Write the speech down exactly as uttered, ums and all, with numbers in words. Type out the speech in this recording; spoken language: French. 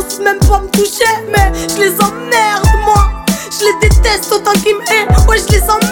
osent même pas me toucher. Mais je les emmerde moi, je les déteste autant qu'ils m'aiment. Ouais je les emmerde.